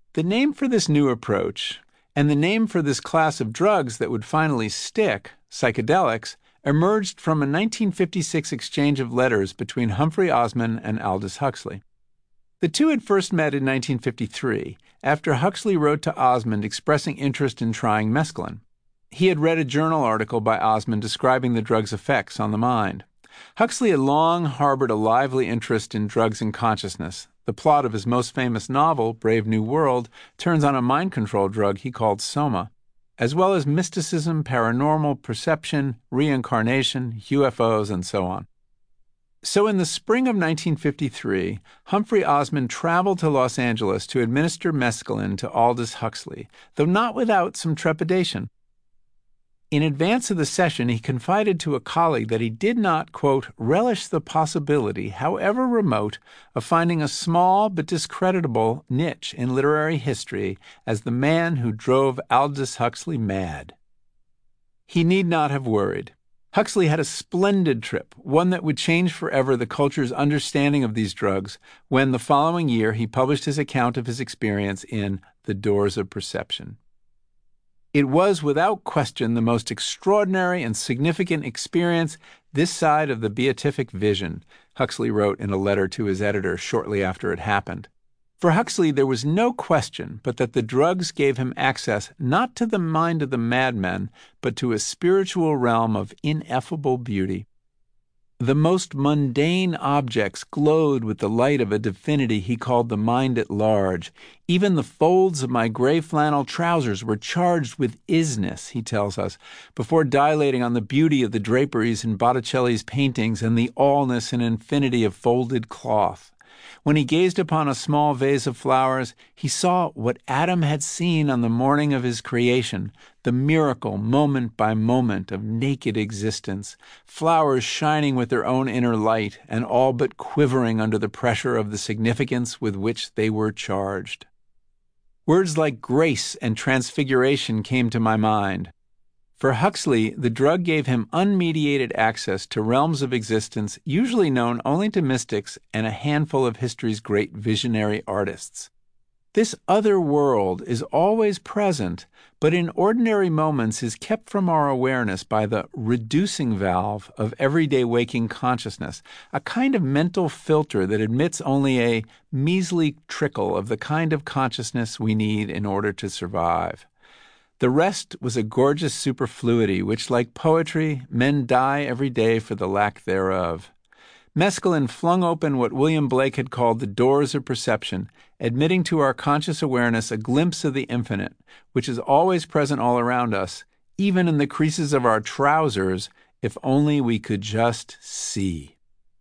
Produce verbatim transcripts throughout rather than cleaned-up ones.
The name for this new approach, and the name for this class of drugs that would finally stick, psychedelics, emerged from a nineteen fifty-six exchange of letters between Humphrey Osmond and Aldous Huxley. The two had first met in nineteen fifty-three, after Huxley wrote to Osmond expressing interest in trying mescaline. He had read a journal article by Osmond describing the drug's effects on the mind. Huxley had long harbored a lively interest in drugs and consciousness. The plot of his most famous novel, Brave New World, turns on a mind control drug he called Soma, as well as mysticism, paranormal perception, reincarnation, U F Os, and so on. So in the spring of nineteen fifty-three, Humphrey Osmond traveled to Los Angeles to administer mescaline to Aldous Huxley, though not without some trepidation. In advance of the session, he confided to a colleague that he did not, quote, relish the possibility, however remote, of finding a small but discreditable niche in literary history as the man who drove Aldous Huxley mad. He need not have worried. Huxley had a splendid trip, one that would change forever the culture's understanding of these drugs, when the following year he published his account of his experience in The Doors of Perception. It was without question the most extraordinary and significant experience this side of the beatific vision, Huxley wrote in a letter to his editor shortly after it happened. For Huxley, there was no question but that the drugs gave him access not to the mind of the madman, but to a spiritual realm of ineffable beauty. The most mundane objects glowed with the light of a divinity he called the mind at large. Even the folds of my gray flannel trousers were charged with isness, he tells us, before dilating on the beauty of the draperies in Botticelli's paintings and the allness and infinity of folded cloth. When he gazed upon a small vase of flowers, he saw what Adam had seen on the morning of his creation, the miracle moment by moment of naked existence, flowers shining with their own inner light and all but quivering under the pressure of the significance with which they were charged. Words like grace and transfiguration came to my mind. For Huxley, the drug gave him unmediated access to realms of existence usually known only to mystics and a handful of history's great visionary artists. This other world is always present, but in ordinary moments is kept from our awareness by the reducing valve of everyday waking consciousness, a kind of mental filter that admits only a measly trickle of the kind of consciousness we need in order to survive. The rest was a gorgeous superfluity which, like poetry, men die every day for the lack thereof. Mescaline flung open what William Blake had called the doors of perception, admitting to our conscious awareness a glimpse of the infinite, which is always present all around us, even in the creases of our trousers, if only we could just see.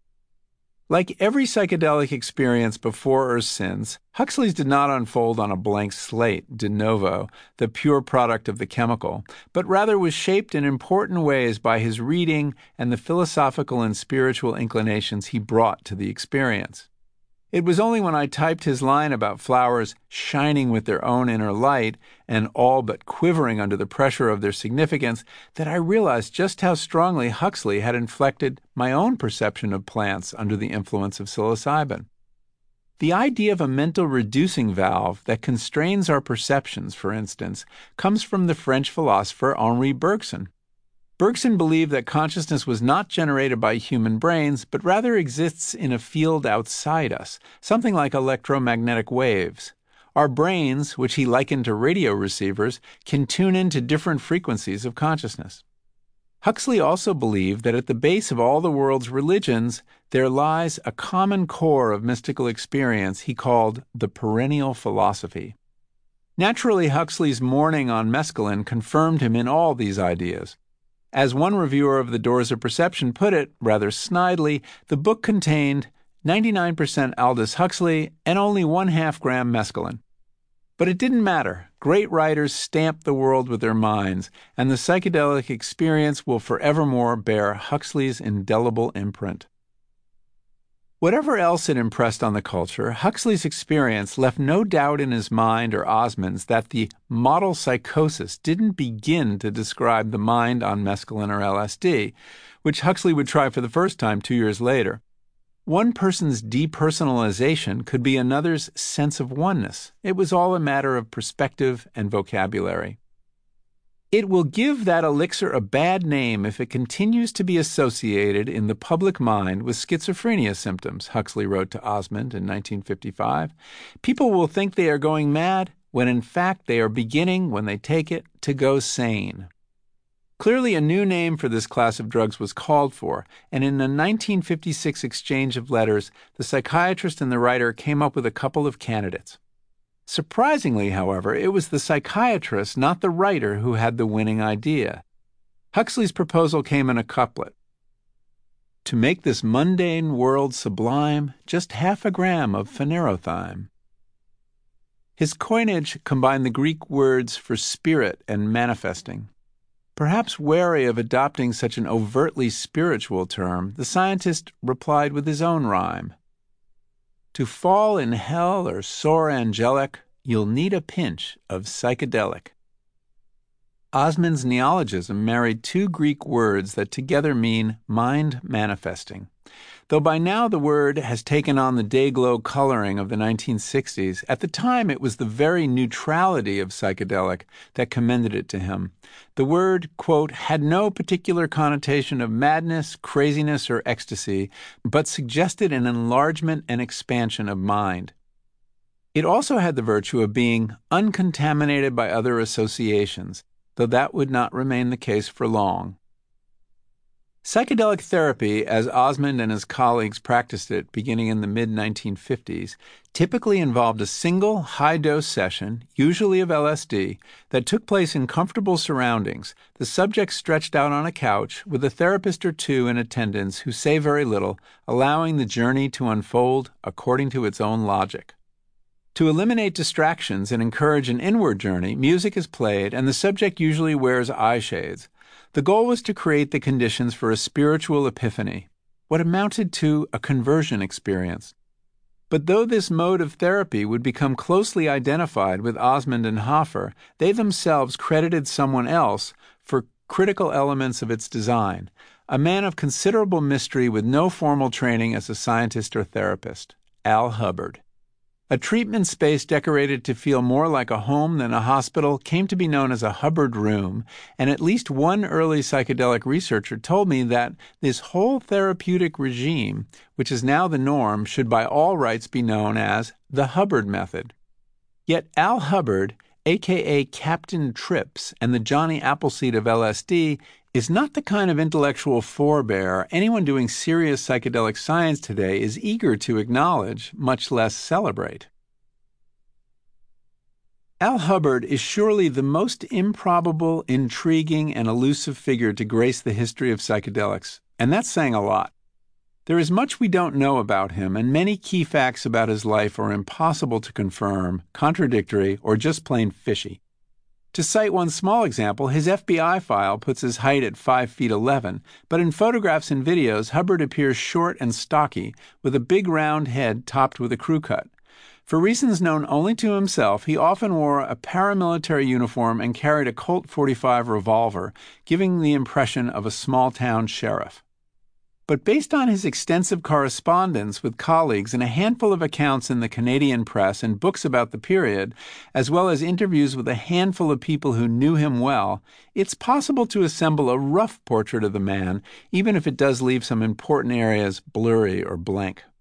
Like every psychedelic experience before or since, Huxley's did not unfold on a blank slate, de novo, the pure product of the chemical, but rather was shaped in important ways by his reading and the philosophical and spiritual inclinations he brought to the experience. It was only when I typed his line about flowers shining with their own inner light and all but quivering under the pressure of their significance that I realized just how strongly Huxley had inflected my own perception of plants under the influence of psilocybin. The idea of a mental reducing valve that constrains our perceptions, for instance, comes from the French philosopher Henri Bergson. Bergson believed that consciousness was not generated by human brains, but rather exists in a field outside us, something like electromagnetic waves. Our brains, which he likened to radio receivers, can tune into different frequencies of consciousness. Huxley also believed that at the base of all the world's religions, there lies a common core of mystical experience he called the perennial philosophy. Naturally, Huxley's morning on mescaline confirmed him in all these ideas. As one reviewer of The Doors of Perception put it, rather snidely, the book contained ninety-nine percent Aldous Huxley and only one half gram mescaline. But it didn't matter. Great writers stamped the world with their minds, and the psychedelic experience will forevermore bear Huxley's indelible imprint. Whatever else it impressed on the culture, Huxley's experience left no doubt in his mind or Osmond's that the model psychosis didn't begin to describe the mind on mescaline or L S D, which Huxley would try for the first time two years later. One person's depersonalization could be another's sense of oneness. It was all a matter of perspective and vocabulary. It will give that elixir a bad name if it continues to be associated in the public mind with schizophrenia symptoms, Huxley wrote to Osmond in nineteen fifty-five. People will think they are going mad when in fact they are beginning, when they take it, to go sane. Clearly, a new name for this class of drugs was called for, and in a nineteen fifty-six exchange of letters, the psychiatrist and the writer came up with a couple of candidates. Surprisingly, however, it was the psychiatrist, not the writer, who had the winning idea. Huxley's proposal came in a couplet. To make this mundane world sublime, just half a gram of phanerothym. His coinage combined the Greek words for spirit and manifesting. Perhaps wary of adopting such an overtly spiritual term, the scientist replied with his own rhyme. To fall in hell or soar angelic, you'll need a pinch of psychedelic. Osmond's neologism married two Greek words that together mean mind manifesting. Though by now the word has taken on the day-glow coloring of the nineteen sixties, at the time it was the very neutrality of psychedelic that commended it to him. The word, quote, had no particular connotation of madness, craziness, or ecstasy, but suggested an enlargement and expansion of mind. It also had the virtue of being uncontaminated by other associations, though that would not remain the case for long. Psychedelic therapy, as Osmond and his colleagues practiced it beginning in the mid nineteen fifties, typically involved a single high-dose session, usually of L S D, that took place in comfortable surroundings, the subject stretched out on a couch with a therapist or two in attendance who say very little, allowing the journey to unfold according to its own logic. To eliminate distractions and encourage an inward journey, music is played and the subject usually wears eye shades. The goal was to create the conditions for a spiritual epiphany, what amounted to a conversion experience. But though this mode of therapy would become closely identified with Osmond and Hoffer, they themselves credited someone else for critical elements of its design, a man of considerable mystery with no formal training as a scientist or therapist, Al Hubbard. A treatment space decorated to feel more like a home than a hospital came to be known as a Hubbard Room, and at least one early psychedelic researcher told me that this whole therapeutic regime, which is now the norm, should by all rights be known as the Hubbard method. Yet Al Hubbard, aka Captain Trips and the Johnny Appleseed of L S D, is not the kind of intellectual forebear anyone doing serious psychedelic science today is eager to acknowledge, much less celebrate. Al Hubbard is surely the most improbable, intriguing, and elusive figure to grace the history of psychedelics, and that's saying a lot. There is much we don't know about him, and many key facts about his life are impossible to confirm, contradictory, or just plain fishy. To cite one small example, his F B I file puts his height at five feet eleven, but in photographs and videos, Hubbard appears short and stocky, with a big round head topped with a crew cut. For reasons known only to himself, he often wore a paramilitary uniform and carried a Colt forty-five revolver, giving the impression of a small-town sheriff. But based on his extensive correspondence with colleagues and a handful of accounts in the Canadian press and books about the period, as well as interviews with a handful of people who knew him well, it's possible to assemble a rough portrait of the man, even if it does leave some important areas blurry or blank.